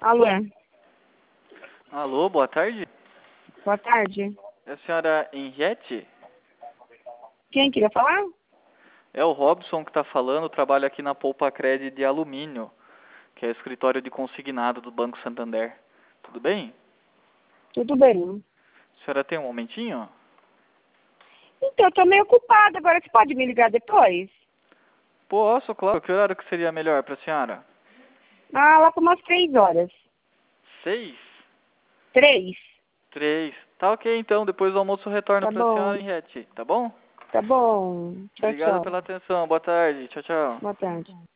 Alô, Alô, boa tarde. boa tarde. É a senhora Henriette? Quem queria falar? É o Robson que está falando, trabalho aqui na Poupa Cred de Alumínio, que é o escritório de consignado do Banco Santander. Tudo bem? Tudo bem. A senhora tem um momentinho? Então, eu tô meio ocupada agora. Você pode me ligar depois? Posso, claro. Que horário que seria melhor para a senhora? Ah, lá por umas 3 horas. 6? 3? 3. Tá ok, então. Depois do almoço eu retorno Tá para a bom. senhora, Henriette. Tá bom? Tá bom. Tchau, Obrigado tchau. pela atenção. Boa tarde. Tchau, tchau. Boa tarde.